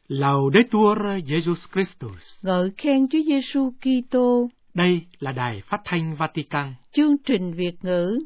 Laudetur Jesus Christus. Ngợi khen Chúa Giêsu Kitô. Đây là Đài Phát thanh Vatican. Chương trình Việt ngữ.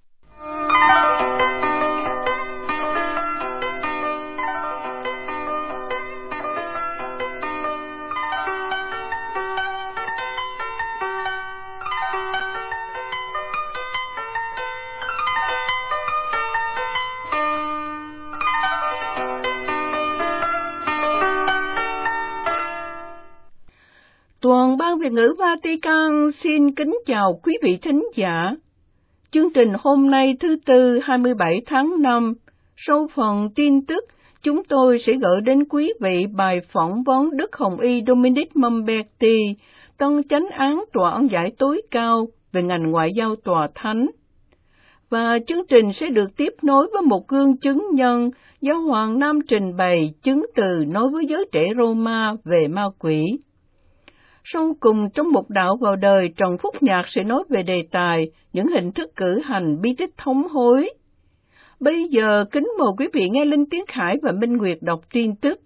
Toàn ban Việt ngữ Vatican xin kính chào quý vị thính giả. Chương trình hôm nay thứ Tư 27 tháng 5, sau phần tin tức, chúng tôi sẽ gửi đến quý vị bài phỏng vấn Đức Hồng Y Dominic Mamberti, tân chánh án Tòa án giải tối cao về ngành ngoại giao Tòa Thánh. Và chương trình sẽ được tiếp nối với một gương chứng nhân, Giáo hoàng Nam trình bày chứng từ nói với giới trẻ Roma về ma quỷ. Sau cùng trong một đạo vào đời, Trần Phúc Nhạc sẽ nói về đề tài những hình thức cử hành bí tích thống hối. Bây giờ kính mời quý vị nghe Linh Tiến Khải và Minh Nguyệt đọc tin tức.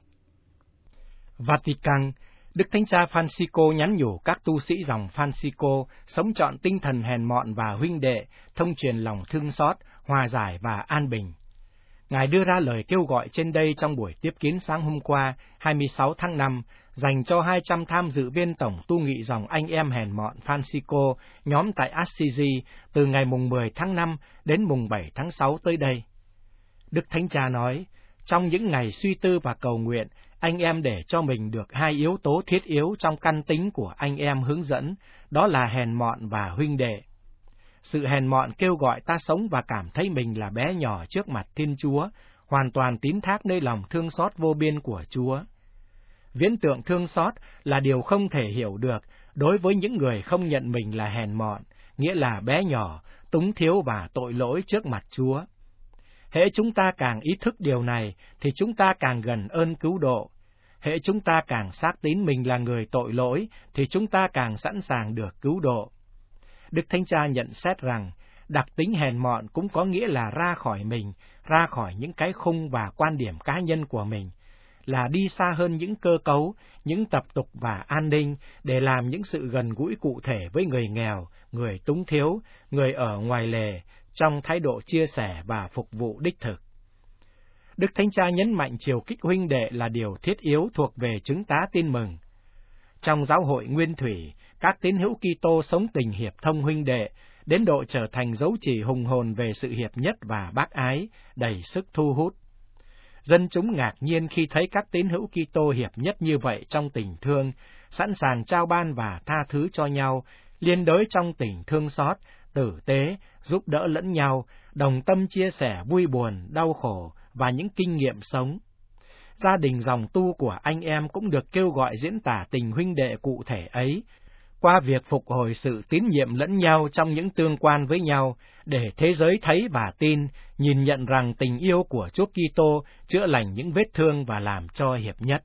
Vatican, Đức Thánh Cha Francisco nhắn nhủ các tu sĩ dòng Francisco sống trọn tinh thần hèn mọn và huynh đệ, thông truyền lòng thương xót, hòa giải và an bình. Ngài đưa ra lời kêu gọi trên đây trong buổi tiếp kiến sáng hôm qua, 26 tháng 5, dành cho 200 tham dự viên tổng tu nghị dòng anh em hèn mọn Francisco nhóm tại Assisi từ ngày mùng 10 tháng 5 đến mùng 7 tháng 6 tới đây. Đức Thánh Cha nói, trong những ngày suy tư và cầu nguyện, anh em để cho mình được hai yếu tố thiết yếu trong căn tính của anh em hướng dẫn, đó là hèn mọn và huynh đệ. Sự hèn mọn kêu gọi ta sống và cảm thấy mình là bé nhỏ trước mặt Thiên Chúa, hoàn toàn tín thác nơi lòng thương xót vô biên của Chúa. Viễn tượng thương xót là điều không thể hiểu được đối với những người không nhận mình là hèn mọn, nghĩa là bé nhỏ, túng thiếu và tội lỗi trước mặt Chúa. Hễ chúng ta càng ý thức điều này, thì chúng ta càng gần ơn cứu độ. Hễ chúng ta càng xác tín mình là người tội lỗi, thì chúng ta càng sẵn sàng được cứu độ. Đức Thánh Cha nhận xét rằng, đặc tính hèn mọn cũng có nghĩa là ra khỏi mình, ra khỏi những cái khung và quan điểm cá nhân của mình, là đi xa hơn những cơ cấu, những tập tục và an ninh để làm những sự gần gũi cụ thể với người nghèo, người túng thiếu, người ở ngoài lề, trong thái độ chia sẻ và phục vụ đích thực. Đức Thánh Cha nhấn mạnh chiều kích huynh đệ là điều thiết yếu thuộc về chứng tá tin mừng. Trong giáo hội nguyên thủy, các tín hữu Kitô sống tình hiệp thông huynh đệ, đến độ trở thành dấu chỉ hùng hồn về sự hiệp nhất và bác ái, đầy sức thu hút. Dân chúng ngạc nhiên khi thấy các tín hữu Kitô hiệp nhất như vậy trong tình thương, sẵn sàng trao ban và tha thứ cho nhau, liên đới trong tình thương xót, tử tế, giúp đỡ lẫn nhau, đồng tâm chia sẻ vui buồn, đau khổ và những kinh nghiệm sống. Gia đình dòng tu của anh em cũng được kêu gọi diễn tả tình huynh đệ cụ thể ấy, qua việc phục hồi sự tín nhiệm lẫn nhau trong những tương quan với nhau, để thế giới thấy và tin, nhìn nhận rằng tình yêu của Chúa Kitô chữa lành những vết thương và làm cho hiệp nhất.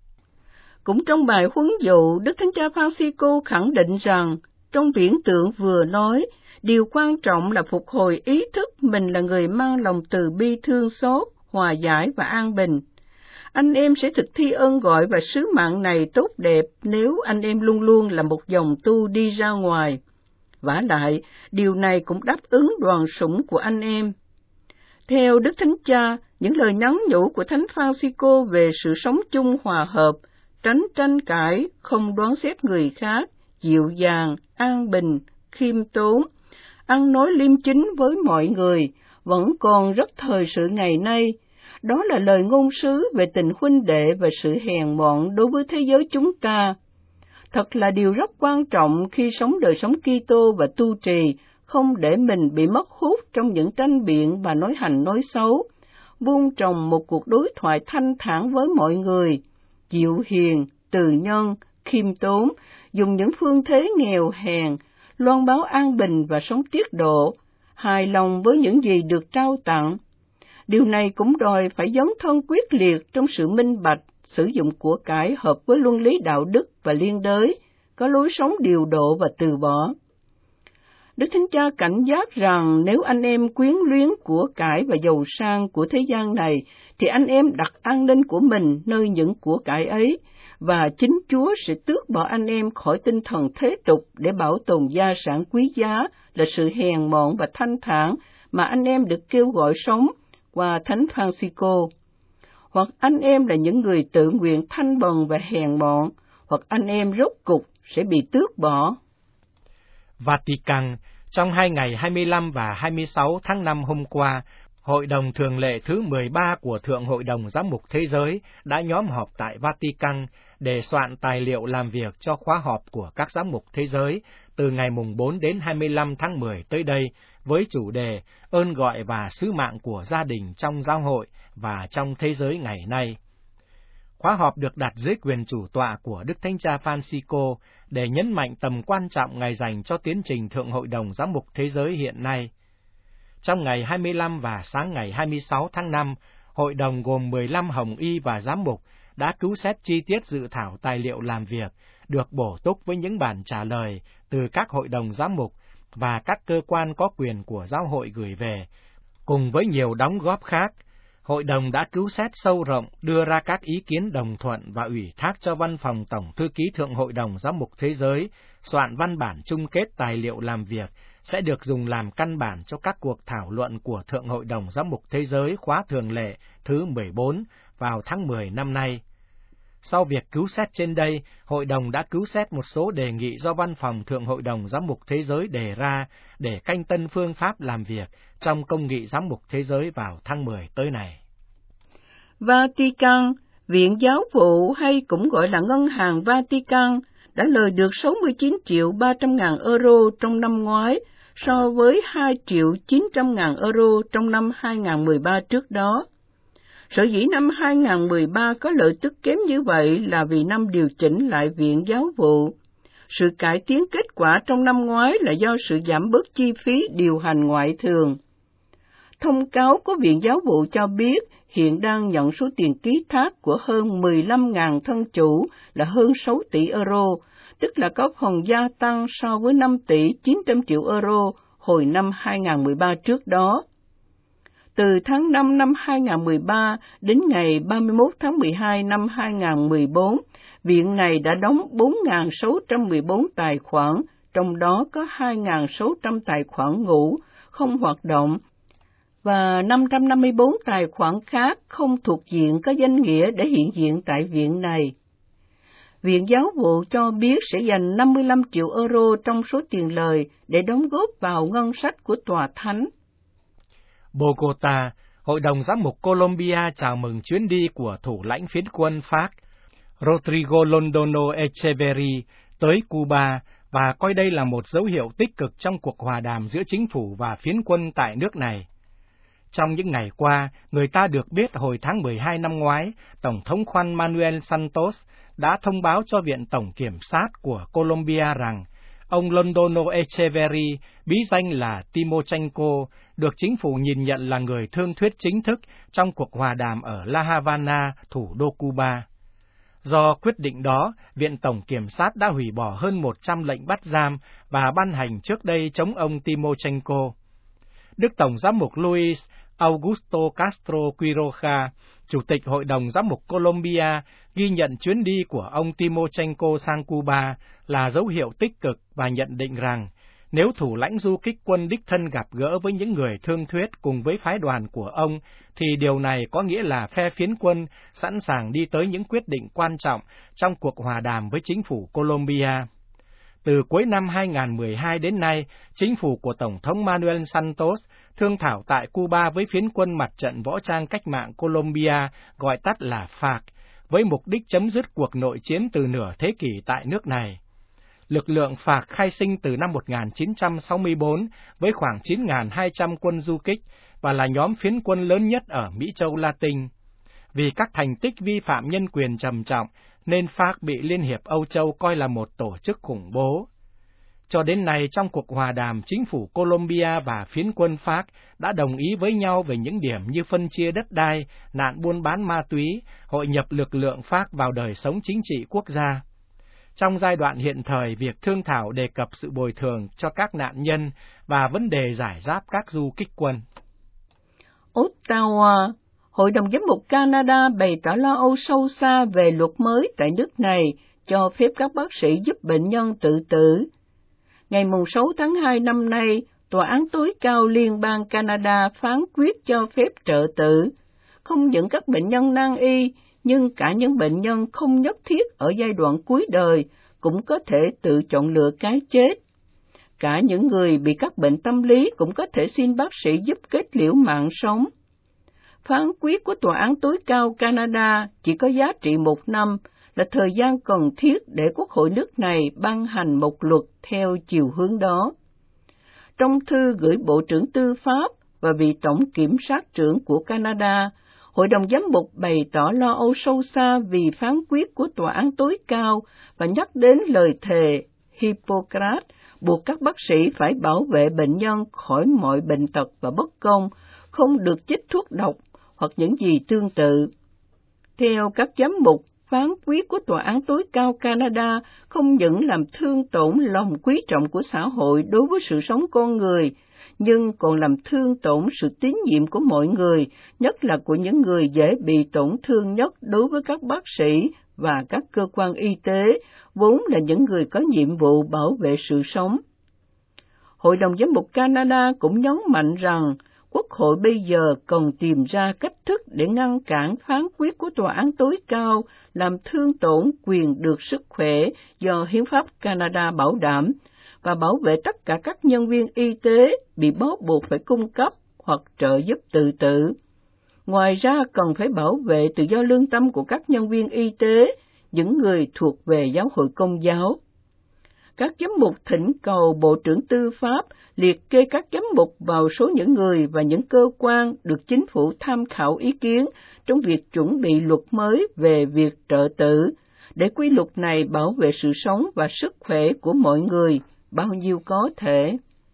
Cũng trong bài huấn dụ, Đức Thánh Cha Francisco khẳng định rằng, trong viễn tượng vừa nói, điều quan trọng là phục hồi ý thức mình là người mang lòng từ bi thương xót, hòa giải và an bình. Anh em sẽ thực thi ơn gọi và sứ mạng này tốt đẹp nếu anh em luôn luôn là một dòng tu đi ra ngoài. Vả lại, điều này cũng đáp ứng đoàn sủng của anh em. Theo Đức Thánh Cha, những lời nhắn nhủ của Thánh Francisco về sự sống chung hòa hợp, tránh tranh cãi, không đoán xét người khác, dịu dàng, an bình, khiêm tốn, ăn nói liêm chính với mọi người, vẫn còn rất thời sự ngày nay. Đó là lời ngôn sứ về tình huynh đệ và sự hèn mọn đối với thế giới chúng ta. Thật là điều rất quan trọng khi sống đời sống Kitô và tu trì, không để mình bị mất hút trong những tranh biện và nói hành nói xấu, vun trồng một cuộc đối thoại thanh thản với mọi người, dịu hiền, từ nhân, khiêm tốn, dùng những phương thế nghèo hèn, loan báo an bình và sống tiết độ, hài lòng với những gì được trao tặng. Điều này cũng đòi phải dấn thân quyết liệt trong sự minh bạch, sử dụng của cải hợp với luân lý đạo đức và liên đới, có lối sống điều độ và từ bỏ. Đức Thánh Cha cảnh giác rằng nếu anh em quyến luyến của cải và giàu sang của thế gian này, thì anh em đặt an ninh của mình nơi những của cải ấy, và chính Chúa sẽ tước bỏ anh em khỏi tinh thần thế tục để bảo tồn gia sản quý giá là sự hèn mọn và thanh thản mà anh em được kêu gọi sống qua Thánh Francisco. Hoặc anh em là những người tự nguyện thanh bần và hèn mọn, hoặc anh em rốt cục sẽ bị tước bỏ. Vatican, trong 2 ngày 25 và 26 tháng 5 hôm qua, Hội đồng Thường lệ thứ 13 của Thượng Hội đồng Giám mục Thế giới đã nhóm họp tại Vatican để soạn tài liệu làm việc cho khóa họp của các giám mục thế giới từ ngày mùng 4 đến 25 tháng 10 tới đây, với chủ đề ơn gọi và sứ mạng của gia đình trong giáo hội và trong thế giới ngày nay. Khóa họp được đặt dưới quyền chủ tọa của Đức Thánh Cha Francisco để nhấn mạnh tầm quan trọng Ngài dành cho tiến trình Thượng Hội đồng Giám mục Thế giới hiện nay. Trong ngày 25 và sáng ngày 26 tháng 5, Hội đồng gồm 15 hồng y và giám mục đã cứu xét chi tiết dự thảo tài liệu làm việc, được bổ túc với những bản trả lời từ các hội đồng giám mục và các cơ quan có quyền của giáo hội gửi về, cùng với nhiều đóng góp khác. Hội đồng đã cứu xét sâu rộng, đưa ra các ý kiến đồng thuận và ủy thác cho Văn phòng Tổng Thư ký Thượng Hội đồng Giám mục Thế giới soạn văn bản chung kết tài liệu làm việc sẽ được dùng làm căn bản cho các cuộc thảo luận của Thượng Hội đồng Giám mục Thế giới khóa thường lệ thứ 14 vào tháng 10 năm nay. Sau việc cứu xét trên đây, Hội đồng đã cứu xét một số đề nghị do Văn phòng Thượng Hội đồng Giám mục Thế giới đề ra để canh tân phương pháp làm việc trong Công nghị Giám mục Thế giới vào tháng 10 tới này. Vatican, Viện Giáo vụ hay cũng gọi là Ngân hàng Vatican, đã lời được 69.300.000 euro trong năm ngoái so với 2.900.000 euro trong năm 2013 trước đó. Sở dĩ năm 2013 có lợi tức kém như vậy là vì năm điều chỉnh lại Viện Giáo vụ. Sự cải tiến kết quả trong năm ngoái là do sự giảm bớt chi phí điều hành ngoại thường. Thông cáo của Viện Giáo vụ cho biết hiện đang nhận số tiền ký thác của hơn 15.000 thân chủ là hơn 6 tỷ euro, tức là có phần gia tăng so với 5 tỷ 900 triệu euro hồi năm 2013 trước đó. Từ tháng 5 năm 2013 đến ngày 31 tháng 12 năm 2014, viện này đã đóng 4.614 tài khoản, trong đó có 2.600 tài khoản ngủ, không hoạt động, và 554 tài khoản khác không thuộc diện có danh nghĩa để hiện diện tại viện này. Viện Giáo vụ cho biết sẽ dành 55 triệu euro trong số tiền lời để đóng góp vào ngân sách của Tòa Thánh. Bogota, Hội đồng Giám mục Colombia chào mừng chuyến đi của thủ lãnh phiến quân Pháp Rodrigo Londono Echeverri tới Cuba và coi đây là một dấu hiệu tích cực trong cuộc hòa đàm giữa chính phủ và phiến quân tại nước này. Trong những ngày qua, người ta được biết hồi tháng 12 năm ngoái, Tổng thống Juan Manuel Santos đã thông báo cho Viện Tổng Kiểm sát của Colombia rằng ông Londono Echeverri, bí danh là Timochenko, được chính phủ nhìn nhận là người thương thuyết chính thức trong cuộc hòa đàm ở La Habana, thủ đô Cuba. Do quyết định đó, Viện Tổng Kiểm sát đã hủy bỏ hơn 100 lệnh bắt giam và ban hành trước đây chống ông Timochenko. Đức Tổng Giám mục Luis Augusto Castro Quiroga, Chủ tịch Hội đồng Giám mục Colombia, ghi nhận chuyến đi của ông Timochenko sang Cuba là dấu hiệu tích cực và nhận định rằng nếu thủ lãnh du kích quân đích thân gặp gỡ với những người thương thuyết cùng với phái đoàn của ông, thì điều này có nghĩa là phe phiến quân sẵn sàng đi tới những quyết định quan trọng trong cuộc hòa đàm với chính phủ Colombia. Từ cuối năm 2012 đến nay, chính phủ của Tổng thống Manuel Santos thương thảo tại Cuba với phiến quân mặt trận võ trang cách mạng Colombia, gọi tắt là FARC, với mục đích chấm dứt cuộc nội chiến từ nửa thế kỷ tại nước này. Lực lượng FARC khai sinh từ năm 1964 với khoảng 9.200 quân du kích và là nhóm phiến quân lớn nhất ở Mỹ Châu Latin. Vì các thành tích vi phạm nhân quyền trầm trọng, nên FARC bị Liên hiệp Âu Châu coi là một tổ chức khủng bố. Cho đến nay, trong cuộc hòa đàm, chính phủ Colombia và phiến quân FARC đã đồng ý với nhau về những điểm như phân chia đất đai, nạn buôn bán ma túy, hội nhập lực lượng FARC vào đời sống chính trị quốc gia. Trong giai đoạn hiện thời, việc thương thảo đề cập sự bồi thường cho các nạn nhân và vấn đề giải giáp các du kích quân. Ottawa, Hội đồng Giám mục Canada bày tỏ lo âu sâu xa về luật mới tại nước này cho phép các bác sĩ giúp bệnh nhân tự tử. Ngày 6 tháng 2 năm nay, Tòa án tối cao liên bang Canada phán quyết cho phép trợ tử, không những các bệnh nhân nan y, nhưng cả những bệnh nhân không nhất thiết ở giai đoạn cuối đời cũng có thể tự chọn lựa cái chết. Cả những người bị các bệnh tâm lý cũng có thể xin bác sĩ giúp kết liễu mạng sống. Phán quyết của Tòa án tối cao Canada chỉ có giá trị 1 năm, là thời gian cần thiết để Quốc hội nước này ban hành một luật theo chiều hướng đó. Trong thư gửi Bộ trưởng Tư pháp và vị Tổng Kiểm sát trưởng của Canada, Hội đồng Giám mục bày tỏ lo âu sâu xa vì phán quyết của Tòa án tối cao và nhắc đến lời thề Hippocrates buộc các bác sĩ phải bảo vệ bệnh nhân khỏi mọi bệnh tật và bất công, không được chích thuốc độc hoặc những gì tương tự. Theo các giám mục, phán quyết của Tòa án tối cao Canada không những làm thương tổn lòng quý trọng của xã hội đối với sự sống con người, nhưng còn làm thương tổn sự tín nhiệm của mọi người, nhất là của những người dễ bị tổn thương nhất đối với các bác sĩ và các cơ quan y tế, vốn là những người có nhiệm vụ bảo vệ sự sống. Hội đồng Giám mục Canada cũng nhấn mạnh rằng Quốc hội bây giờ cần tìm ra cách thức để ngăn cản phán quyết của Tòa án tối cao làm thương tổn quyền được sức khỏe do Hiến pháp Canada bảo đảm, và bảo vệ tất cả các nhân viên y tế bị bó buộc phải cung cấp hoặc trợ giúp tự tử. Ngoài ra, cần phải bảo vệ tự do lương tâm của các nhân viên y tế, những người thuộc về giáo hội Công giáo. Các giám mục thỉnh cầu Bộ trưởng Tư pháp liệt kê các giám mục vào số những người và những cơ quan được chính phủ tham khảo ý kiến trong việc chuẩn bị luật mới về việc trợ tử, để quy luật này bảo vệ sự sống và sức khỏe của mọi người bao nhiêu có thể.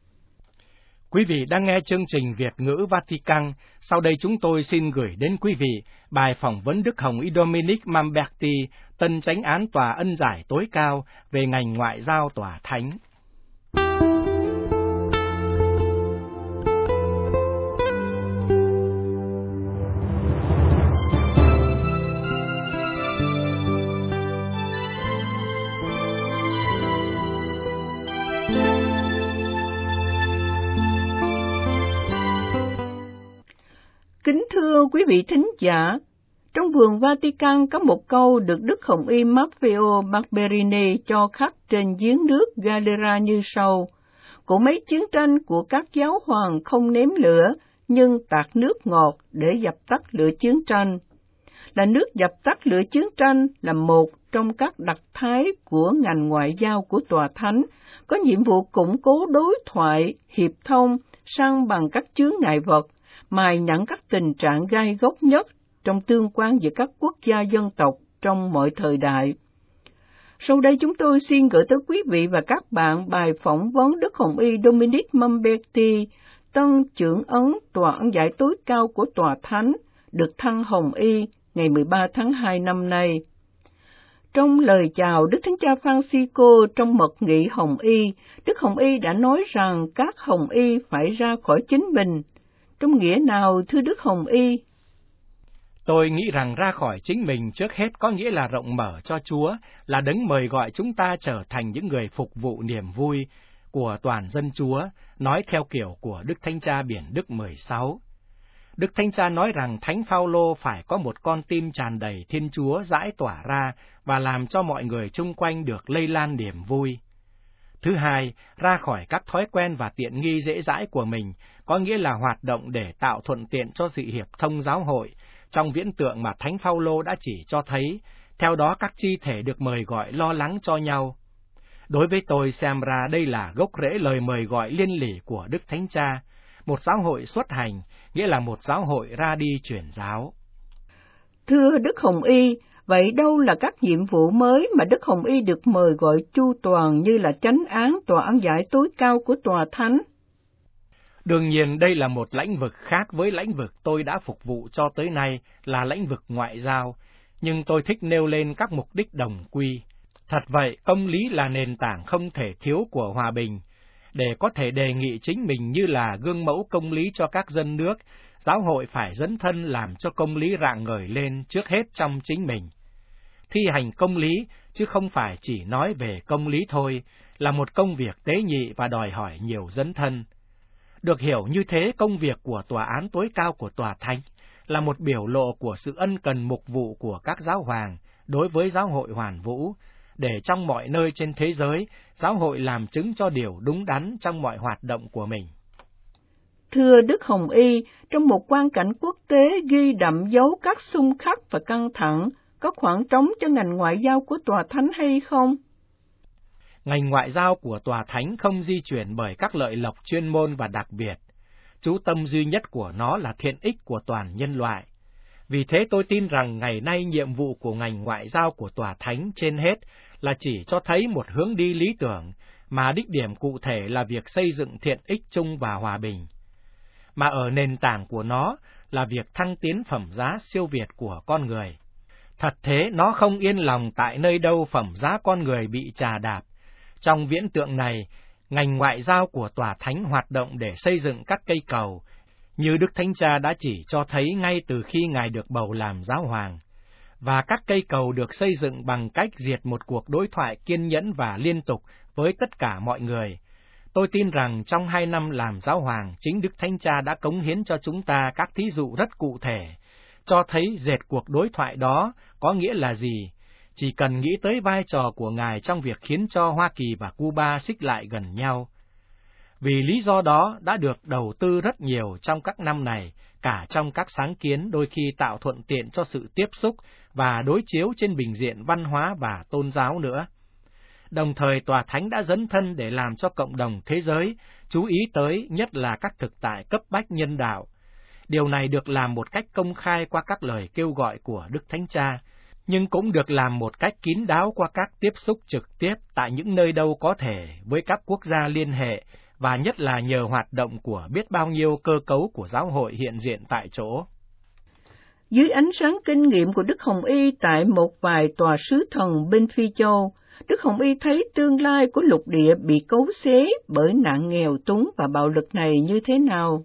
Quý vị đang nghe chương trình Việt ngữ Vatican. Sau đây chúng tôi xin gửi đến quý vị bài phỏng vấn Đức Hồng Y Dominic Mamberti, tân chánh án Tòa Ân Giải tối cao về ngành ngoại giao Tòa Thánh. Kính thưa quý vị thính giả, trong vườn Vatican có một câu được Đức Hồng Y Maffeo Barberini cho khắc trên giếng nước Galera như sau: Cỗ máy chiến tranh của các giáo hoàng không ném lửa, nhưng tạt nước ngọt để dập tắt lửa chiến tranh. Là nước dập tắt lửa chiến tranh là một trong các đặc thái của ngành ngoại giao của Tòa Thánh, có nhiệm vụ củng cố đối thoại, hiệp thông, san bằng các chướng ngại vật, mài nhẵn các tình trạng gai góc nhất trong tương quan giữa các quốc gia dân tộc trong mọi thời đại. Sau đây chúng tôi xin gửi tới quý vị và các bạn bài phỏng vấn Đức Hồng Y Dominic Mamberti, tân trưởng ấn Tòa Ân Giải tối cao của Tòa Thánh, được thăng Hồng Y ngày 13 tháng 2 năm nay. Trong lời chào Đức Thánh Cha Francisco trong mật nghị Hồng Y, Đức Hồng Y đã nói rằng các Hồng Y phải ra khỏi chính mình. Trong nghĩa nào, thưa Đức Hồng Y? Tôi nghĩ rằng ra khỏi chính mình trước hết có nghĩa là rộng mở cho Chúa, là đấng mời gọi chúng ta trở thành những người phục vụ niềm vui của toàn dân Chúa, nói theo kiểu của Đức Thánh Cha Biển Đức 16. Đức Thánh Cha nói rằng Thánh Phaolô phải có một con tim tràn đầy Thiên Chúa rãi tỏa ra và làm cho mọi người chung quanh được lây lan niềm vui. Thứ hai, ra khỏi các thói quen và tiện nghi dễ dãi của mình, có nghĩa là hoạt động để tạo thuận tiện cho sự hiệp thông giáo hội, trong viễn tượng mà Thánh Phaolô đã chỉ cho thấy, theo đó các chi thể được mời gọi lo lắng cho nhau. Đối với tôi xem ra đây là gốc rễ lời mời gọi liên lỉ của Đức Thánh Cha, một giáo hội xuất hành, nghĩa là một giáo hội ra đi truyền giáo. Thưa Đức Hồng Y, vậy đâu là các nhiệm vụ mới mà Đức Hồng Y được mời gọi chu toàn như là chánh án Tòa Ân Giải tối cao của Tòa Thánh? Đương nhiên đây là một lĩnh vực khác với lĩnh vực tôi đã phục vụ cho tới nay là lĩnh vực ngoại giao, nhưng tôi thích nêu lên các mục đích đồng quy. Thật vậy, công lý là nền tảng không thể thiếu của hòa bình. Để có thể đề nghị chính mình như là gương mẫu công lý cho các dân nước, giáo hội phải dấn thân làm cho công lý rạng ngời lên trước hết trong chính mình. Thi hành công lý, chứ không phải chỉ nói về công lý thôi, là một công việc tế nhị và đòi hỏi nhiều dấn thân. Được hiểu như thế, công việc của tòa án tối cao của tòa thánh là một biểu lộ của sự ân cần mục vụ của các giáo hoàng đối với giáo hội hoàn vũ, để trong mọi nơi trên thế giới, giáo hội làm chứng cho điều đúng đắn trong mọi hoạt động của mình. Thưa Đức Hồng Y, trong một quan cảnh quốc tế ghi đậm dấu các xung khắc và căng thẳng, có khoảng trống cho ngành ngoại giao của tòa thánh hay không? Ngành ngoại giao của tòa thánh không di chuyển bởi các lợi lộc chuyên môn và đặc biệt. Chú tâm duy nhất của nó là thiện ích của toàn nhân loại. Vì thế tôi tin rằng ngày nay nhiệm vụ của ngành ngoại giao của tòa thánh trên hết là chỉ cho thấy một hướng đi lý tưởng, mà đích điểm cụ thể là việc xây dựng thiện ích chung và hòa bình. Mà ở nền tảng của nó là việc thăng tiến phẩm giá siêu việt của con người. Thật thế, nó không yên lòng tại nơi đâu phẩm giá con người bị chà đạp. Trong viễn tượng này, ngành ngoại giao của tòa thánh hoạt động để xây dựng các cây cầu, như Đức Thánh Cha đã chỉ cho thấy ngay từ khi Ngài được bầu làm giáo hoàng. Và các cây cầu được xây dựng bằng cách diệt một cuộc đối thoại kiên nhẫn và liên tục với tất cả mọi người. Tôi tin rằng trong 2 năm làm giáo hoàng, chính Đức Thánh Cha đã cống hiến cho chúng ta các thí dụ rất cụ thể, cho thấy dệt cuộc đối thoại đó có nghĩa là gì. Chỉ cần nghĩ tới vai trò của Ngài trong việc khiến cho Hoa Kỳ và Cuba xích lại gần nhau. Vì lý do đó đã được đầu tư rất nhiều trong các năm này, cả trong các sáng kiến đôi khi tạo thuận tiện cho sự tiếp xúc và đối chiếu trên bình diện văn hóa và tôn giáo nữa. Đồng thời tòa thánh đã dấn thân để làm cho cộng đồng thế giới chú ý tới nhất là các thực tại cấp bách nhân đạo. Điều này được làm một cách công khai qua các lời kêu gọi của Đức Thánh Cha, nhưng cũng được làm một cách kín đáo qua các tiếp xúc trực tiếp tại những nơi đâu có thể với các quốc gia liên hệ, và nhất là nhờ hoạt động của biết bao nhiêu cơ cấu của giáo hội hiện diện tại chỗ. Dưới ánh sáng kinh nghiệm của Đức Hồng Y tại một vài tòa sứ thần bên Phi Châu, Đức Hồng Y thấy tương lai của lục địa bị cấu xé bởi nạn nghèo túng và bạo lực này như thế nào?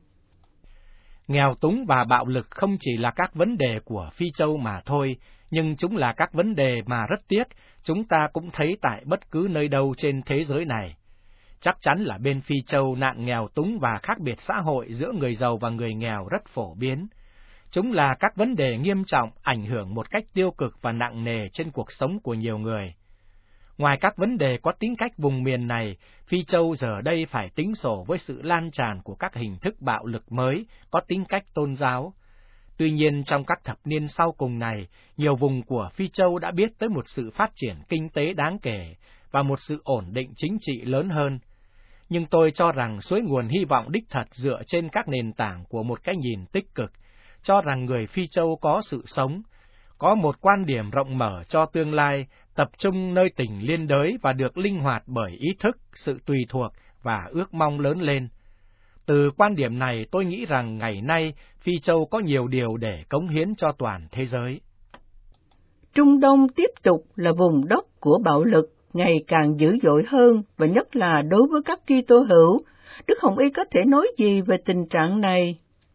Nghèo túng và bạo lực không chỉ là các vấn đề của Phi Châu mà thôi, nhưng chúng là các vấn đề mà rất tiếc chúng ta cũng thấy tại bất cứ nơi đâu trên thế giới này. Chắc chắn là bên Phi Châu nạn nghèo túng và khác biệt xã hội giữa người giàu và người nghèo rất phổ biến. Chúng là các vấn đề nghiêm trọng, ảnh hưởng một cách tiêu cực và nặng nề trên cuộc sống của nhiều người. Ngoài các vấn đề có tính cách vùng miền này, Phi Châu giờ đây phải tính sổ với sự lan tràn của các hình thức bạo lực mới, có tính cách tôn giáo. Tuy nhiên, trong các thập niên sau cùng này, nhiều vùng của Phi Châu đã biết tới một sự phát triển kinh tế đáng kể và một sự ổn định chính trị lớn hơn. Nhưng tôi cho rằng suối nguồn hy vọng đích thật dựa trên các nền tảng của một cái nhìn tích cực, cho rằng người Phi Châu có sự sống, có một quan điểm rộng mở cho tương lai, tập trung nơi tình liên đới và được linh hoạt bởi ý thức, sự tùy thuộc và ước mong lớn lên. Từ quan điểm này, tôi nghĩ rằng ngày nay Phi Châu có nhiều điều để cống hiến cho toàn thế giới. Trung Đông tiếp tục là vùng đất của bạo lực ngày càng dữ dội hơn, và nhất là đối với các Kitô hữu. Đức Hồng Y có thể nói gì về tình trạng này?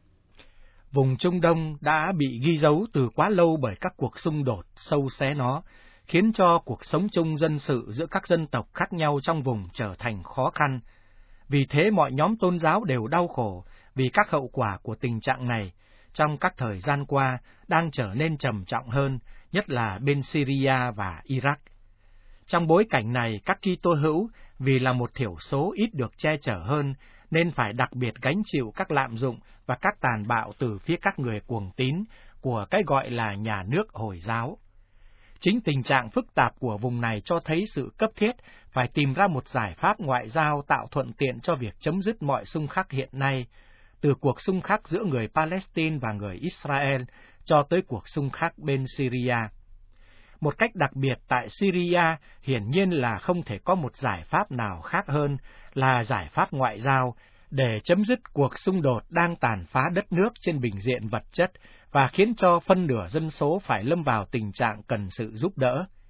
Vùng Trung Đông đã bị ghi dấu từ quá lâu bởi các cuộc xung đột sâu xé nó, khiến cho cuộc sống chung dân sự giữa các dân tộc khác nhau trong vùng trở thành khó khăn. Vì thế mọi nhóm tôn giáo đều đau khổ vì các hậu quả của tình trạng này trong các thời gian qua đang trở nên trầm trọng hơn, nhất là bên Syria và Iraq. Trong bối cảnh này, các Kitô hữu vì là một thiểu số ít được che chở hơn, nên phải đặc biệt gánh chịu các lạm dụng và các tàn bạo từ phía các người cuồng tín của cái gọi là nhà nước Hồi giáo. Chính tình trạng phức tạp của vùng này cho thấy sự cấp thiết phải tìm ra một giải pháp ngoại giao tạo thuận tiện cho việc chấm dứt mọi xung khắc hiện nay, từ cuộc xung khắc giữa người Palestine và người Israel cho tới cuộc xung khắc bên Syria. Một cách đặc biệt tại Syria, hiển nhiên là không thể có một giải pháp nào khác hơn là giải pháp ngoại giao để chấm dứt cuộc xung đột đang tàn phá đất nước trên bình diện vật chất và khiến cho phân nửa dân số phải lâm vào tình trạng cần sự giúp đỡ.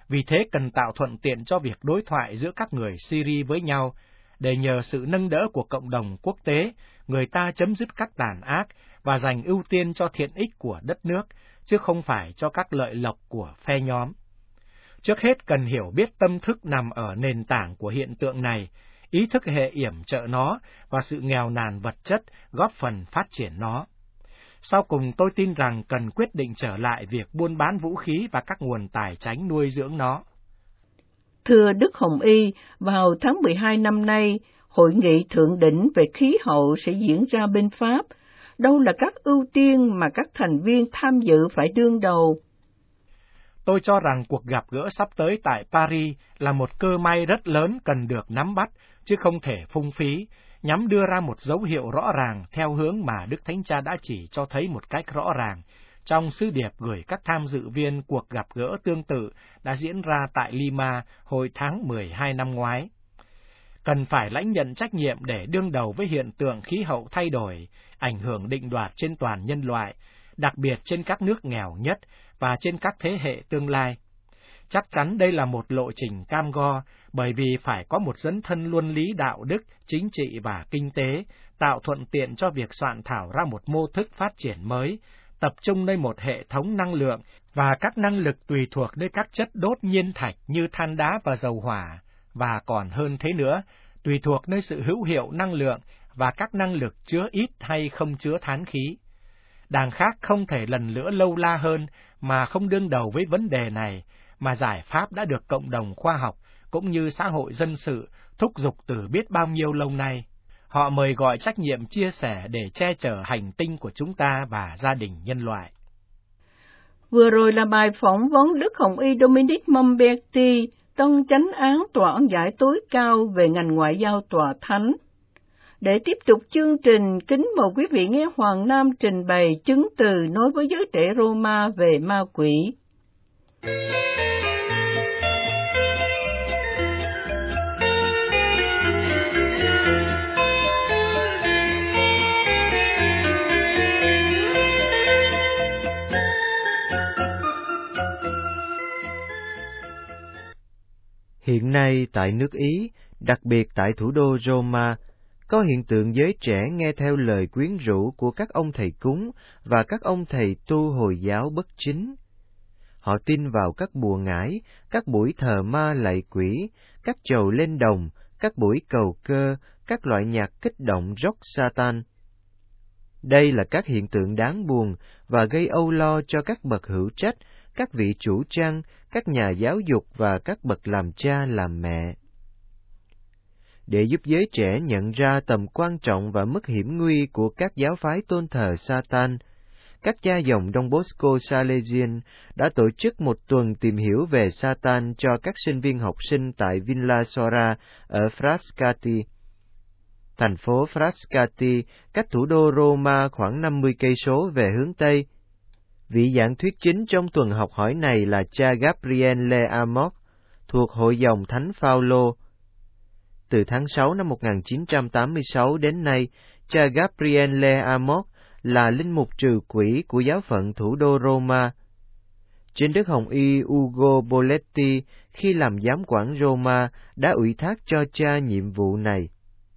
Vì thế cần tạo thuận tiện cho việc đối thoại giữa các người Syria với nhau, để nhờ sự nâng đỡ của cộng đồng quốc tế, người ta chấm dứt các tàn ác và dành ưu tiên cho thiện ích của đất nước, chứ không phải cho các lợi lộc của phe nhóm. Trước hết cần hiểu biết tâm thức nằm ở nền tảng của hiện tượng này, ý thức hệ yểm trợ nó và sự nghèo nàn vật chất góp phần phát triển nó. Sau cùng tôi tin rằng cần quyết định trở lại việc buôn bán vũ khí và các nguồn tài chánh nuôi dưỡng nó. Thưa Đức Hồng Y, vào tháng 12 năm nay, Hội nghị thượng đỉnh về khí hậu sẽ diễn ra bên Pháp. Đâu là các ưu tiên mà các thành viên tham dự phải đương đầu? Tôi cho rằng cuộc gặp gỡ sắp tới tại Paris là một cơ may rất lớn cần được nắm bắt, chứ không thể phung phí, nhằm đưa ra một dấu hiệu rõ ràng theo hướng mà Đức Thánh Cha đã chỉ cho thấy một cách rõ ràng trong sứ điệp gửi các tham dự viên cuộc gặp gỡ tương tự đã diễn ra tại Lima hồi tháng 12 năm ngoái. Cần phải lãnh nhận trách nhiệm để đương đầu với hiện tượng khí hậu thay đổi, ảnh hưởng định đoạt trên toàn nhân loại, đặc biệt trên các nước nghèo nhất và trên các thế hệ tương lai. Chắc chắn đây là một lộ trình cam go, bởi vì phải có một dấn thân luân lý đạo đức, chính trị và kinh tế, tạo thuận tiện cho việc soạn thảo ra một mô thức phát triển mới, tập trung nơi một hệ thống năng lượng và các năng lực tùy thuộc nơi các chất đốt nhiên thạch như than đá và dầu hỏa, và còn hơn thế nữa, tùy thuộc nơi sự hữu hiệu năng lượng và các năng lực chứa ít hay không chứa than khí. Đảng khác không thể lần nữa lâu la hơn mà không đương đầu với vấn đề này, mà giải pháp đã được cộng đồng khoa học cũng như xã hội dân sự thúc giục từ biết bao nhiêu lâu nay. Họ mời gọi trách nhiệm chia sẻ để che chở hành tinh của chúng ta và gia đình nhân loại. Vừa rồi là bài phỏng vấn Đức Hồng Y Dominic Momberti, tân chánh án tòa án giải tối cao về ngành ngoại giao tòa thánh. Để tiếp tục chương trình, kính mời quý vị nghe Hoàng Nam trình bày chứng từ nói với giới trẻ Roma về ma quỷ. Hiện nay tại nước Ý, đặc biệt tại thủ đô Roma, có hiện tượng giới trẻ nghe theo lời quyến rũ của các ông thầy cúng và các ông thầy tu Hồi giáo bất chính. Họ tin vào các bùa ngải, các buổi thờ ma lạy quỷ, các chầu lên đồng, các buổi cầu cơ, các loại nhạc kích động rock Satan. Đây là các hiện tượng đáng buồn và gây âu lo cho các bậc hữu trách, các vị chủ trăng, các nhà giáo dục và các bậc làm cha làm mẹ. Để giúp giới trẻ nhận ra tầm quan trọng và mức hiểm nguy của các giáo phái tôn thờ Satan, các cha dòng Don Bosco Salesian đã tổ chức một tuần tìm hiểu về Satan cho các sinh viên học sinh tại Villa Sora ở Frascati. Thành phố Frascati cách thủ đô Roma khoảng 50 cây số về hướng Tây. Vị giảng thuyết chính trong tuần học hỏi này là cha Gabriele Amorth, thuộc Hội dòng Thánh Phaolô. Từ tháng 6 năm 1986 đến nay, cha Gabriele Amorth là linh mục trừ quỷ của giáo phận thủ đô Roma. Trên Đức Hồng Y Ugo Boletti, khi làm giám quản Roma, đã ủy thác cho cha nhiệm vụ này.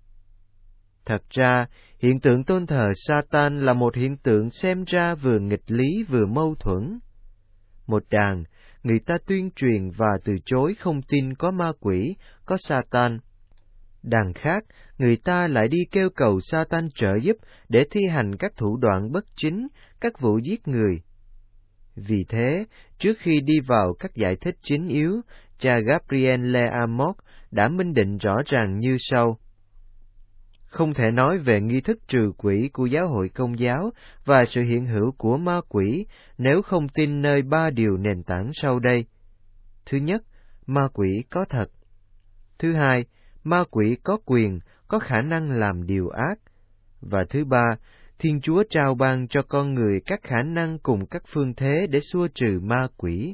Thật ra, hiện tượng tôn thờ Satan là một hiện tượng xem ra vừa nghịch lý vừa mâu thuẫn. Một đàn, người ta tuyên truyền và từ chối không tin có ma quỷ, có Satan. Đàn khác, người ta lại đi kêu cầu Satan trợ giúp để thi hành các thủ đoạn bất chính, các vụ giết người. Vì thế, trước khi đi vào các giải thích chính yếu, cha Gabriele Amorth đã minh định rõ ràng như sau. Không thể nói về nghi thức trừ quỷ của giáo hội Công giáo và sự hiện hữu của ma quỷ nếu không tin nơi 3 điều nền tảng sau đây. Thứ nhất, ma quỷ có thật. Thứ hai, ma quỷ có quyền, có khả năng làm điều ác. Và thứ ba, Thiên Chúa trao ban cho con người các khả năng cùng các phương thế để xua trừ ma quỷ.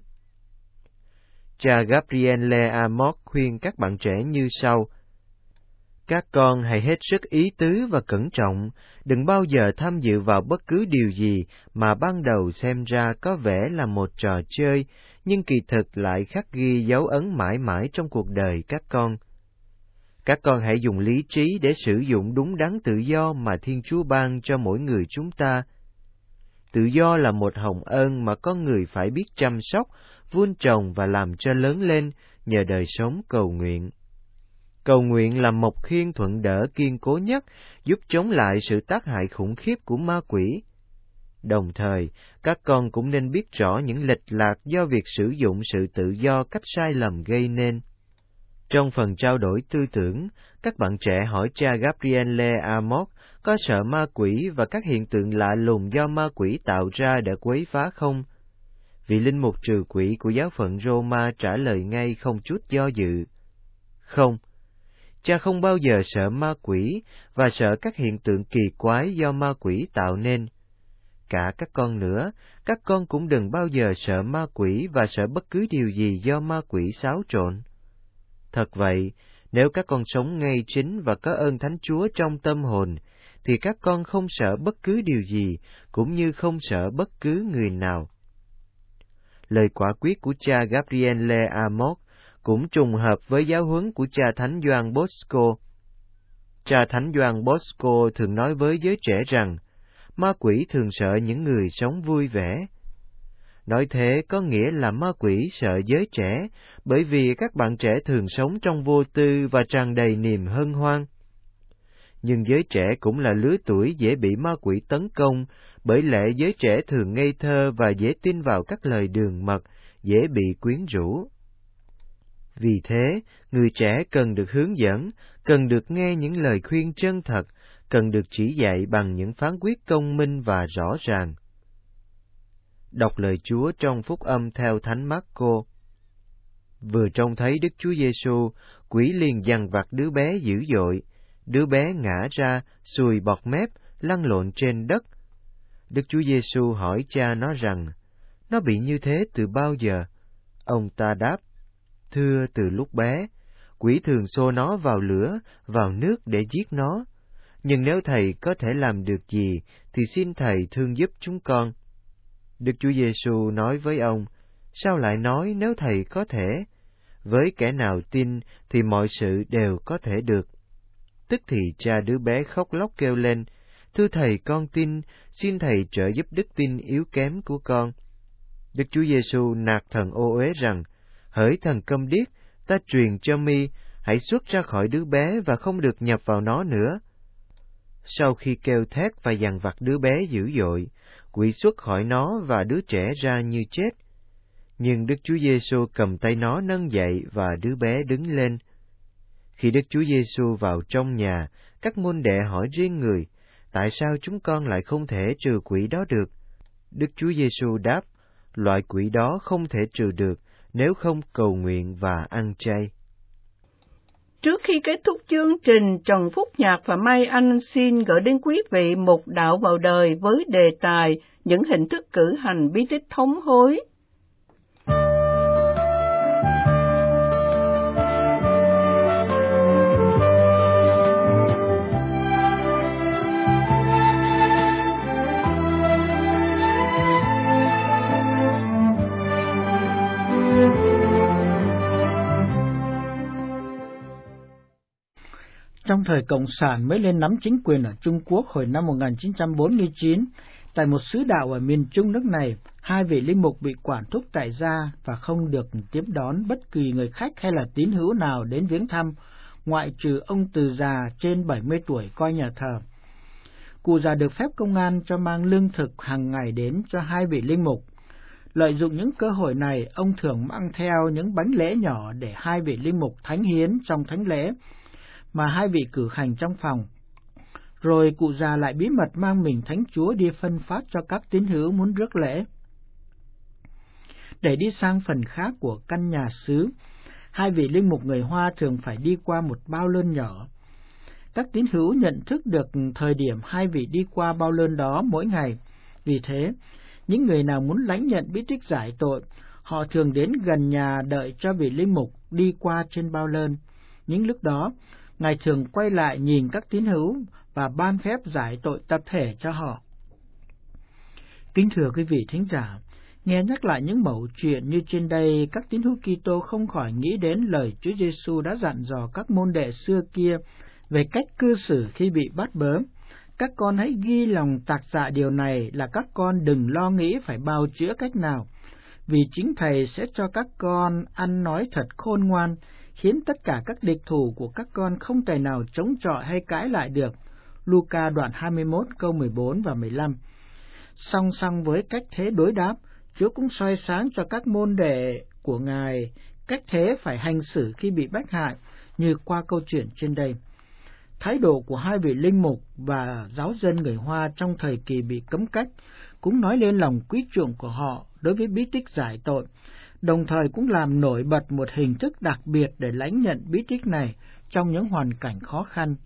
Cha Gabriele Amorth khuyên các bạn trẻ như sau. Các con hãy hết sức ý tứ và cẩn trọng, đừng bao giờ tham dự vào bất cứ điều gì mà ban đầu xem ra có vẻ là một trò chơi, nhưng kỳ thực lại khắc ghi dấu ấn mãi mãi trong cuộc đời các con. Các con hãy dùng lý trí để sử dụng đúng đắn tự do mà Thiên Chúa ban cho mỗi người chúng ta. Tự do là một hồng ân mà con người phải biết chăm sóc, vun trồng và làm cho lớn lên nhờ đời sống cầu nguyện. Cầu nguyện là mộc khiên thuận đỡ kiên cố nhất, giúp chống lại sự tác hại khủng khiếp của ma quỷ. Đồng thời, các con cũng nên biết rõ những lệch lạc do việc sử dụng sự tự do cách sai lầm gây nên. Trong phần trao đổi tư tưởng, các bạn trẻ hỏi cha Gabriele Amorth có sợ ma quỷ và các hiện tượng lạ lùng do ma quỷ tạo ra để quấy phá không? Vị linh mục trừ quỷ của giáo phận Roma trả lời ngay không chút do dự. Không, cha không bao giờ sợ ma quỷ và sợ các hiện tượng kỳ quái do ma quỷ tạo nên. Cả các con nữa, các con cũng đừng bao giờ sợ ma quỷ và sợ bất cứ điều gì do ma quỷ xáo trộn. Thật vậy, nếu các con sống ngay chính và có ơn Thánh Chúa trong tâm hồn, thì các con không sợ bất cứ điều gì, cũng như không sợ bất cứ người nào. Lời quả quyết của cha Gabriele Amorth cũng trùng hợp với giáo huấn của cha Thánh Gioan Bosco. Cha Thánh Gioan Bosco thường nói với giới trẻ rằng, ma quỷ thường sợ những người sống vui vẻ. Nói thế có nghĩa là ma quỷ sợ giới trẻ, bởi vì các bạn trẻ thường sống trong vô tư và tràn đầy niềm hân hoan. Nhưng giới trẻ cũng là lứa tuổi dễ bị ma quỷ tấn công, bởi lẽ giới trẻ thường ngây thơ và dễ tin vào các lời đường mật, dễ bị quyến rũ. Vì thế, người trẻ cần được hướng dẫn, cần được nghe những lời khuyên chân thật, cần được chỉ dạy bằng những phán quyết công minh và rõ ràng. Đọc lời Chúa trong Phúc Âm theo Thánh Mác-cô. Vừa trông thấy Đức Chúa Giêsu, quỷ liền giằng vặt đứa bé dữ dội. Đứa bé ngã ra, sùi bọt mép, lăn lộn trên đất. Đức Chúa Giêsu hỏi cha nó rằng, nó bị như thế từ bao giờ? Ông ta đáp, thưa từ lúc bé, quỷ thường xô nó vào lửa, vào nước để giết nó. Nhưng nếu thầy có thể làm được gì, thì xin thầy thương giúp chúng con. Đức Chúa Giêsu nói với ông, sao lại nói nếu thầy có thể? Với kẻ nào tin thì mọi sự đều có thể được. Tức thì cha đứa bé khóc lóc kêu lên, thưa thầy con tin, xin thầy trợ giúp đức tin yếu kém của con. Đức Chúa Giêsu nạt thần ô uế rằng, hỡi thần câm điếc, ta truyền cho mi, hãy xuất ra khỏi đứa bé và không được nhập vào nó nữa. Sau khi kêu thét và dằn vặt đứa bé dữ dội, quỷ xuất khỏi nó và đứa trẻ ra như chết. Nhưng Đức Chúa Giêsu cầm tay nó nâng dậy và đứa bé đứng lên. Khi Đức Chúa Giêsu vào trong nhà, các môn đệ hỏi riêng người, tại sao chúng con lại không thể trừ quỷ đó được? Đức Chúa Giêsu đáp, loại quỷ đó không thể trừ được nếu không cầu nguyện và ăn chay. Trước khi kết thúc chương trình, Trần Phúc Nhạc và Mai Anh xin gửi đến quý vị một đạo vào đời với đề tài những hình thức cử hành bí tích thống hối. Trong thời Cộng sản mới lên nắm chính quyền ở Trung Quốc hồi năm 1949, tại một xứ đạo ở miền Trung nước này, 2 vị linh mục bị quản thúc tại gia và không được tiếp đón bất kỳ người khách hay là tín hữu nào đến viếng thăm, ngoại trừ ông từ già trên 70 tuổi coi nhà thờ. Cụ già được phép công an cho mang lương thực hàng ngày đến cho 2 vị linh mục. Lợi dụng những cơ hội này, ông thường mang theo những bánh lễ nhỏ để 2 vị linh mục thánh hiến trong thánh lễ, mà 2 vị cử hành trong phòng. Rồi cụ già lại bí mật mang mình thánh chúa đi phân phát cho các tín hữu muốn rước lễ. Để đi sang phần khác của căn nhà xứ, 2 vị linh mục người Hoa thường phải đi qua một bao lơn nhỏ. Các tín hữu nhận thức được thời điểm 2 vị đi qua bao lơn đó mỗi ngày. Vì thế, những người nào muốn lãnh nhận bí tích giải tội, họ thường đến gần nhà đợi cho vị linh mục đi qua trên bao lơn. Những lúc đó, Ngài thường quay lại nhìn các tín hữu và ban phép giải tội tập thể cho họ. Kính thưa quý vị thính giả, Nghe nhắc lại những mẩu chuyện như trên đây, các tín hữu Kitô không khỏi nghĩ đến lời Chúa Giêsu đã dặn dò các môn đệ xưa kia về cách cư xử khi bị bắt bớ. Các con hãy ghi lòng tạc dạ điều này là các con đừng lo nghĩ phải bào chữa cách nào, vì chính Thầy sẽ cho các con ăn nói thật khôn ngoan, khiến tất cả các địch thủ của các con không thể nào chống chọi hay cãi lại được. Luca đoạn 21 câu 14 và 15. Song song với cách thế đối đáp, Chúa cũng soi sáng cho các môn đệ của Ngài cách thế phải hành xử khi bị bách hại, như qua câu chuyện trên đây. Thái độ của hai vị linh mục và giáo dân người Hoa trong thời kỳ bị cấm cách cũng nói lên lòng quý chuộng của họ đối với bí tích giải tội, đồng thời cũng làm nổi bật một hình thức đặc biệt để lãnh nhận bí tích này trong những hoàn cảnh khó khăn.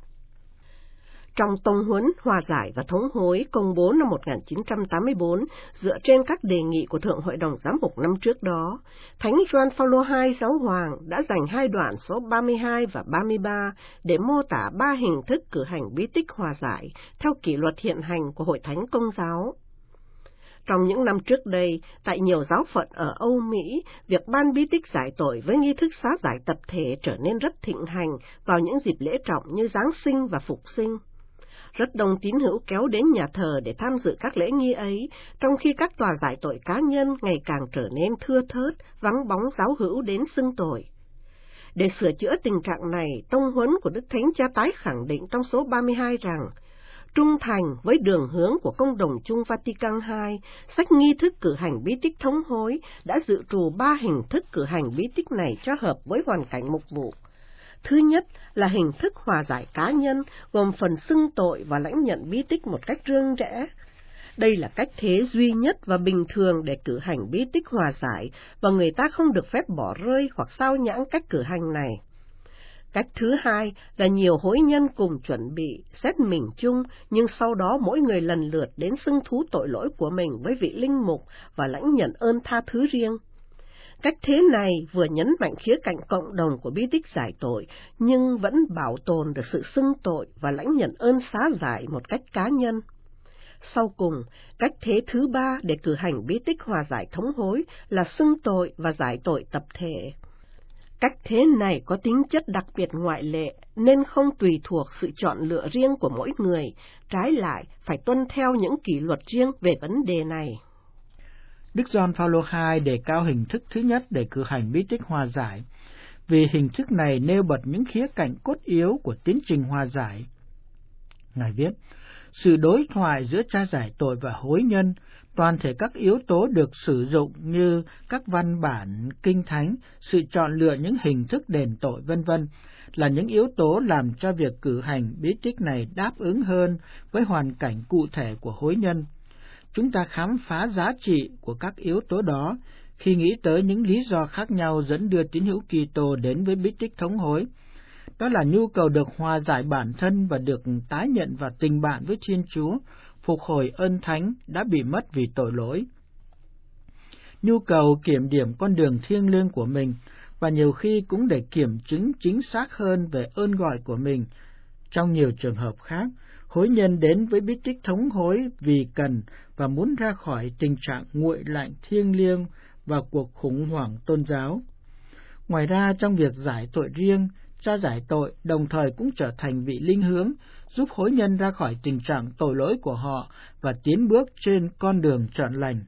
Trong tông huấn hòa giải và thống hối công bố năm 1984, dựa trên các đề nghị của Thượng Hội đồng Giám mục năm trước đó, Thánh Gioan Phaolô II Giáo hoàng đã dành 2 đoạn số 32 và 33 để mô tả 3 hình thức cử hành bí tích hòa giải theo kỷ luật hiện hành của Hội Thánh Công giáo. Trong những năm trước đây, tại nhiều giáo phận ở Âu Mỹ, việc ban bí tích giải tội với nghi thức xá giải tập thể trở nên rất thịnh hành vào những dịp lễ trọng như Giáng sinh và Phục sinh. Rất đông tín hữu kéo đến nhà thờ để tham dự các lễ nghi ấy, trong khi các tòa giải tội cá nhân ngày càng trở nên thưa thớt, vắng bóng giáo hữu đến xưng tội. Để sửa chữa tình trạng này, tông huấn của Đức Thánh Cha tái khẳng định trong số 32 rằng, trung thành với đường hướng của Công đồng chung Vatican II, sách nghi thức cử hành bí tích thống hối đã dự trù 3 hình thức cử hành bí tích này cho hợp với hoàn cảnh mục vụ. Thứ nhất là hình thức hòa giải cá nhân, gồm phần xưng tội và lãnh nhận bí tích một cách riêng rẽ. Đây là cách thế duy nhất và bình thường để cử hành bí tích hòa giải, và người ta không được phép bỏ rơi hoặc sao nhãng cách cử hành này. Cách thứ hai là nhiều hối nhân cùng chuẩn bị, xét mình chung, nhưng sau đó mỗi người lần lượt đến xưng thú tội lỗi của mình với vị linh mục và lãnh nhận ơn tha thứ riêng. Cách thế này vừa nhấn mạnh khía cạnh cộng đồng của bí tích giải tội, nhưng vẫn bảo tồn được sự xưng tội và lãnh nhận ơn xá giải một cách cá nhân. Sau cùng, cách thế thứ ba để cử hành bí tích hòa giải thống hối là xưng tội và giải tội tập thể. Cách thế này có tính chất đặc biệt ngoại lệ, nên không tùy thuộc sự chọn lựa riêng của mỗi người, trái lại phải tuân theo những kỷ luật riêng về vấn đề này. Đức Gioan Phaolô II đề cao hình thức thứ nhất để cử hành bí tích hòa giải, vì hình thức này nêu bật những khía cạnh cốt yếu của tiến trình hòa giải. Ngài viết, sự đối thoại giữa cha giải tội và hối nhân, toàn thể các yếu tố được sử dụng như các văn bản kinh thánh, sự chọn lựa những hình thức đền tội v.v. là những yếu tố làm cho việc cử hành bí tích này đáp ứng hơn với hoàn cảnh cụ thể của hối nhân. Chúng ta khám phá giá trị của các yếu tố đó khi nghĩ tới những lý do khác nhau dẫn đưa tín hữu Kitô đến với bí tích thống hối. Đó là nhu cầu được hòa giải bản thân và được tái nhận và tình bạn với Thiên Chúa, phục hồi ơn thánh đã bị mất vì tội lỗi. Nhu cầu kiểm điểm con đường thiêng liêng của mình, và nhiều khi cũng để kiểm chứng chính xác hơn về ơn gọi của mình. Trong nhiều trường hợp khác, hối nhân đến với bí tích thống hối vì cần và muốn ra khỏi tình trạng nguội lạnh thiêng liêng và cuộc khủng hoảng tôn giáo. Ngoài ra, trong việc giải tội riêng, cha giải tội đồng thời cũng trở thành vị linh hướng, giúp hối nhân ra khỏi tình trạng tội lỗi của họ và tiến bước trên con đường trọn lành.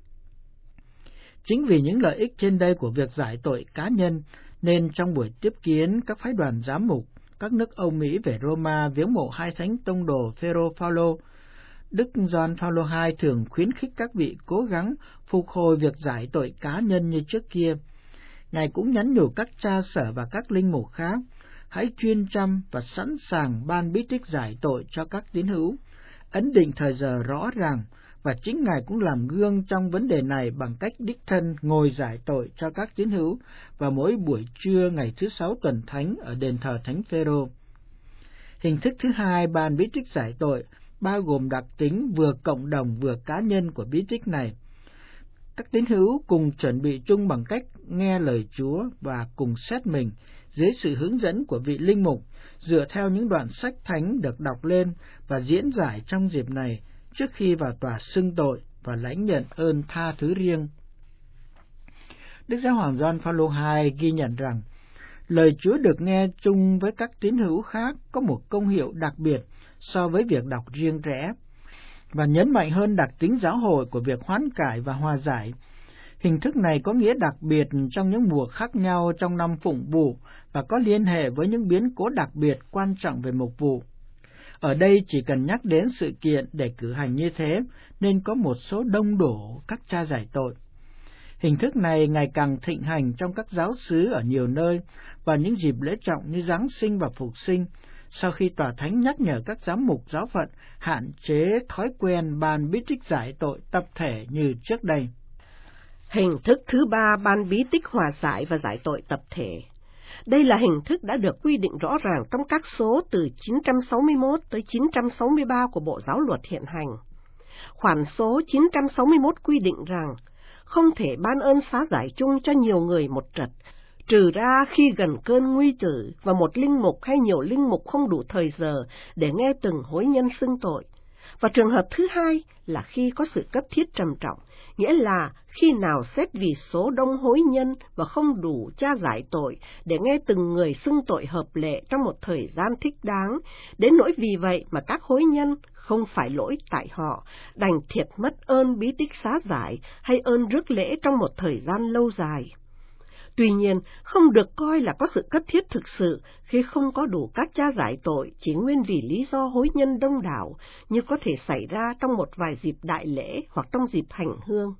Chính vì những lợi ích trên đây của việc giải tội cá nhân, nên trong buổi tiếp kiến các phái đoàn giám mục các nước Âu Mỹ về Roma viếng mộ hai thánh tông đồ Phêrô Phaolô, Đức Gioan Phaolô II thường khuyến khích các vị cố gắng phục hồi việc giải tội cá nhân như trước kia. Ngài cũng nhắn nhủ các cha sở và các linh mục khác, hãy chuyên chăm và sẵn sàng ban bí tích giải tội cho các tín hữu, ấn định thời giờ rõ ràng, và chính Ngài cũng làm gương trong vấn đề này bằng cách đích thân ngồi giải tội cho các tín hữu vào mỗi buổi trưa ngày thứ Sáu tuần thánh ở đền thờ Thánh Phêrô. Hình thức thứ hai ban bí tích giải tội bao gồm đặc tính vừa cộng đồng vừa cá nhân của bí tích này. Các tín hữu cùng chuẩn bị chung bằng cách nghe lời Chúa và cùng xét mình dưới sự hướng dẫn của vị linh mục, dựa theo những đoạn sách thánh được đọc lên và diễn giải trong dịp này trước khi vào tòa xưng tội và lãnh nhận ơn tha thứ riêng. Đức Giáo hoàng Gioan Phaolô II ghi nhận rằng lời Chúa được nghe chung với các tín hữu khác có một công hiệu đặc biệt so với việc đọc riêng rẽ, và nhấn mạnh hơn đặc tính giáo hội của việc hoán cải và hòa giải. Hình thức này có nghĩa đặc biệt trong những mùa khác nhau trong năm phụng vụ và có liên hệ với những biến cố đặc biệt quan trọng về mục vụ. Ở đây chỉ cần nhắc đến sự kiện để cử hành như thế, nên có một số đông đổ các cha giải tội. Hình thức này ngày càng thịnh hành trong các giáo xứ ở nhiều nơi vào những dịp lễ trọng như Giáng sinh và Phục sinh, sau khi tòa thánh nhắc nhở các giám mục giáo phận hạn chế thói quen ban bí tích giải tội tập thể như trước đây. Hình thức thứ ba, ban bí tích hòa giải và giải tội tập thể. Đây là hình thức đã được quy định rõ ràng trong các số từ 961 tới 963 của Bộ Giáo luật hiện hành. Khoản số 961 quy định rằng không thể ban ơn xá giải chung cho nhiều người một trật, trừ ra khi gần cơn nguy tử và một linh mục hay nhiều linh mục không đủ thời giờ để nghe từng hối nhân xưng tội. Và trường hợp thứ hai là khi có sự cấp thiết trầm trọng, nghĩa là khi nào xét vì số đông hối nhân và không đủ cha giải tội để nghe từng người xưng tội hợp lệ trong một thời gian thích đáng, đến nỗi vì vậy mà các hối nhân không phải lỗi tại họ, đành thiệt mất ơn bí tích xá giải hay ơn rước lễ trong một thời gian lâu dài. Tuy nhiên, không được coi là có sự cấp thiết thực sự khi không có đủ các cha giải tội chỉ nguyên vì lý do hối nhân đông đảo, như có thể xảy ra trong một vài dịp đại lễ hoặc trong dịp hành hương.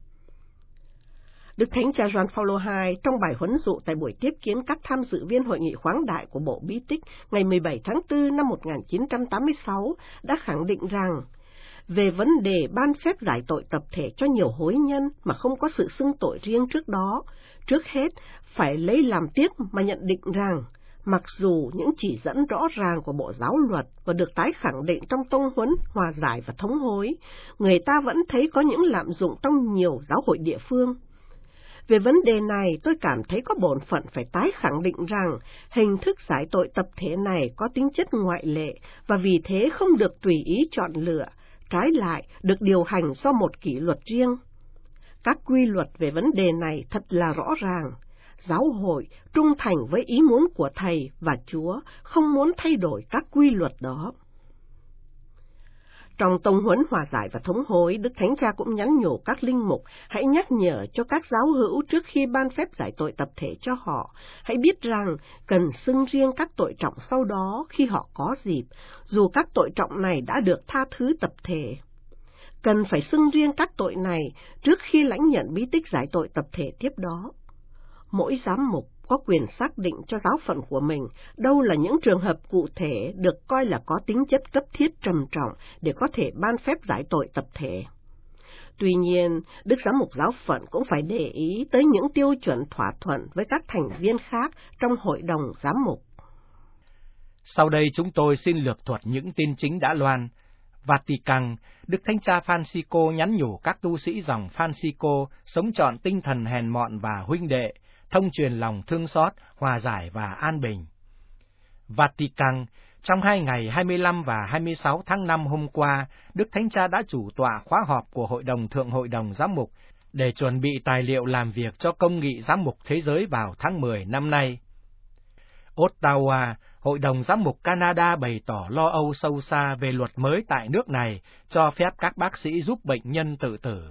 Đức Thánh Cha Gioan Phaolô II trong bài huấn dụ tại buổi tiếp kiến các tham dự viên hội nghị khoáng đại của Bộ Bí tích ngày 17 tháng 4 năm 1986 đã khẳng định rằng, về vấn đề ban phép giải tội tập thể cho nhiều hối nhân mà không có sự xưng tội riêng trước đó, trước hết phải lấy làm tiếc mà nhận định rằng, mặc dù những chỉ dẫn rõ ràng của Bộ Giáo luật và được tái khẳng định trong tông huấn hòa giải và thống hối, người ta vẫn thấy có những lạm dụng trong nhiều giáo hội địa phương. Về vấn đề này, tôi cảm thấy có bổn phận phải tái khẳng định rằng hình thức giải tội tập thể này có tính chất ngoại lệ và vì thế không được tùy ý chọn lựa, trái lại được điều hành do một kỷ luật riêng. Các quy luật về vấn đề này thật là rõ ràng. Giáo hội trung thành với ý muốn của Thầy và Chúa, không muốn thay đổi các quy luật đó. Trong tông huấn hòa giải và thống hối, Đức Thánh Cha cũng nhắn nhủ các linh mục hãy nhắc nhở cho các giáo hữu trước khi ban phép giải tội tập thể cho họ, hãy biết rằng cần xưng riêng các tội trọng sau đó khi họ có dịp, dù các tội trọng này đã được tha thứ tập thể. Cần phải xưng riêng các tội này trước khi lãnh nhận bí tích giải tội tập thể tiếp đó. Mỗi giám mục có quyền xác định cho giáo phận của mình đâu là những trường hợp cụ thể được coi là có tính chất cấp thiết trầm trọng để có thể ban phép giải tội tập thể. Tuy nhiên, Đức Giám mục giáo phận cũng phải để ý tới những tiêu chuẩn thỏa thuận với các thành viên khác trong hội đồng giám mục. Sau đây chúng tôi xin lược thuật những tin chính đã loan. Vatican, Đức Thánh Cha Francisco nhắn nhủ các tu sĩ dòng Francisco sống trọn tinh thần hèn mọn và huynh đệ, thông truyền lòng thương xót, hòa giải và an bình. Vatican, trong 2 ngày 25 và 26 tháng 5 hôm qua, Đức Thánh Cha đã chủ tọa khóa họp của Hội đồng Thượng Hội đồng Giám mục để chuẩn bị tài liệu làm việc cho Công nghị Giám mục Thế giới vào tháng 10 năm nay. Ottawa, Hội đồng Giám mục Canada bày tỏ lo âu sâu xa về luật mới tại nước này, cho phép các bác sĩ giúp bệnh nhân tự tử.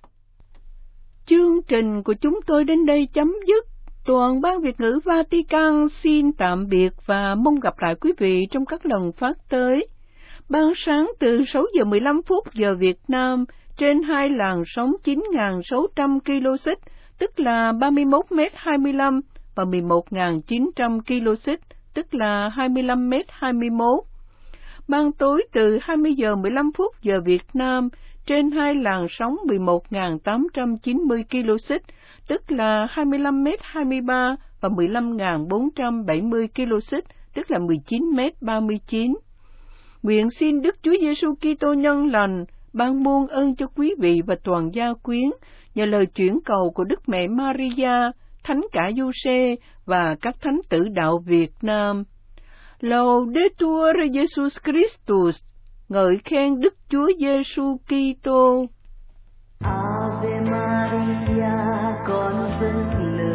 Chương trình của chúng tôi đến đây chấm dứt. Toàn ban Việt ngữ Vatican xin tạm biệt và mong gặp lại quý vị trong các lần phát tới. Ban sáng từ 6 giờ 15 phút giờ Việt Nam trên 2 làn sóng 9.600 kHz, tức là 31m25 và 11.900 kHz, tức là 25m21. Ban tối từ 20 giờ 15 phút giờ Việt Nam trên 2 làn sóng 11.890 kHz, tức là 25m23 và 15.470 kHz, tức là 19m39. Nguyện xin Đức Chúa Giêsu Kitô nhân lành ban muôn ơn cho quý vị và toàn gia quyến nhờ lời chuyển cầu của Đức Mẹ Maria, Thánh Cả Giuse và các thánh tử đạo Việt Nam. Laudetur Jesus Christus, ngợi khen Đức Chúa Giêsu Kitô. Ave Maria, con vâng lời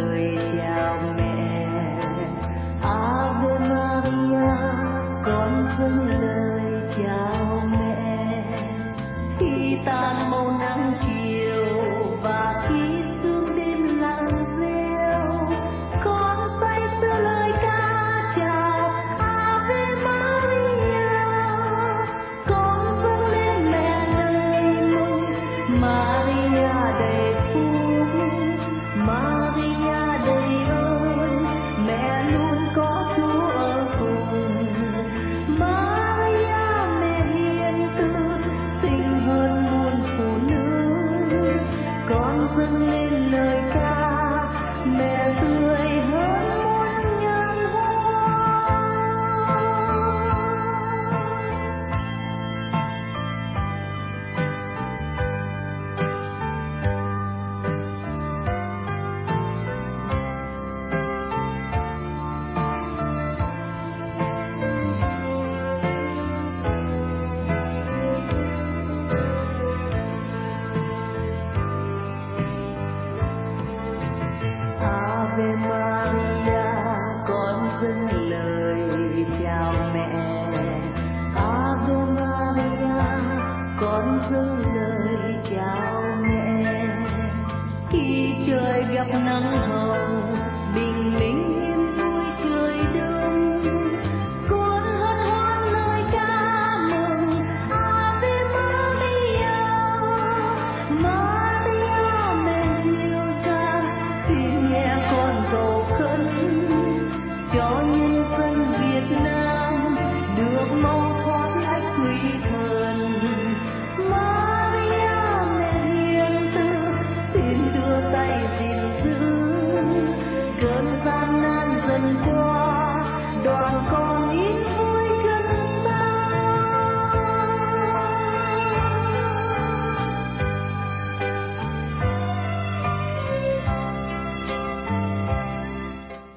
dần qua, đoạn có